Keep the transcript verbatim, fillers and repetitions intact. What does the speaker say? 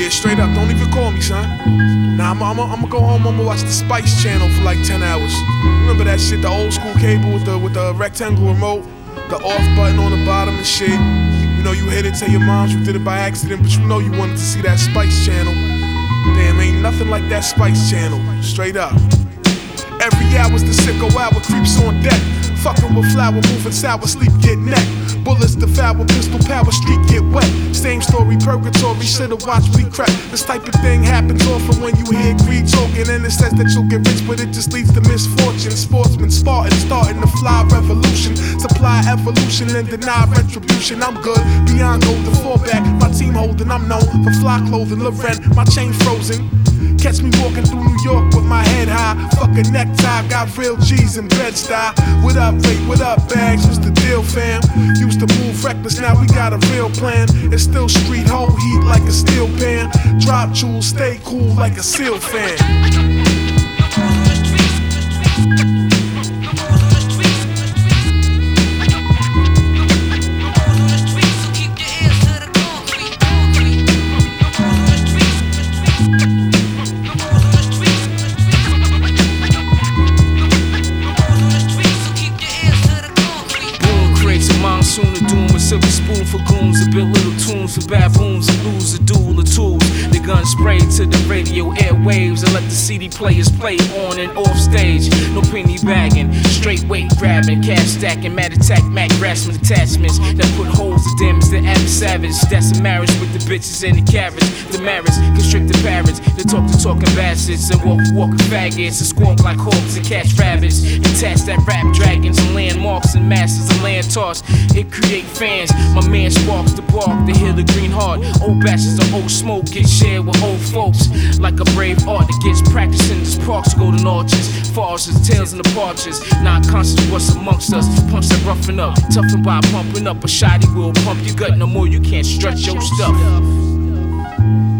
Yeah, straight up, don't even call me, son. Nah, I'm I'ma I'm go home, I'ma watch the Spice Channel for like ten hours. Remember that shit, the old school cable with the with the rectangle remote, the off button on the bottom and shit. You know you hit it, tell your moms you did it by accident, but you know you wanted to see that Spice Channel. Damn, ain't nothing like that Spice Channel, straight up. Every hour's the sicko hour, creeps on deck. Fucking with flour, moving sour, sleep get neck. Bullets devour, pistol power, street get wet. Same story, purgatory, should've watched we crack. This type of thing happens often when you hear greed talking, and it says that you'll get rich, but it just leads to misfortune. Sportsmen, Spartan, starting the fly revolution. Supply evolution and deny retribution. I'm good, beyond gold, the fallback. My team holding, I'm known for fly clothing. Loren, my chain frozen. Catch me walking through New York with my head high. Fuck a necktie, got real G's in Bed-Stuy. What up, Ray? What up, Bags? What's the deal, fam? Used to move reckless, now we got a real plan. It's still street hoe heat like a steel pan. Drop jewels, stay cool like a seal fan. Silver spoon for goons and build little tunes for baboons and lose a duel of tools. The gun spray to the radio airwaves and let the C D players play on and off stage. No penny bagging, straight weight grabbing, cash stacking, mad attack, Mac grasping attachments that put holes to them as the average savage. That's a marriage with the bitches and the carrots. The marriage constrict the parrots. They talk to talking bastards and walk walking faggots and squawk like hawks and catch rabbits. And attach that rap dragons and landmarks and masters and land toss. It create fans. My man sparks the bark, they hear the green heart. Old batches of old smoke get shared with old folks. Like a brave art that gets practiced in this park's golden arches. Foresters, tails and the partridges. Not conscious what's amongst us. Punks that roughing up, toughen by pumping up. A shoddy will pump your gut no more, you can't stretch your stuff.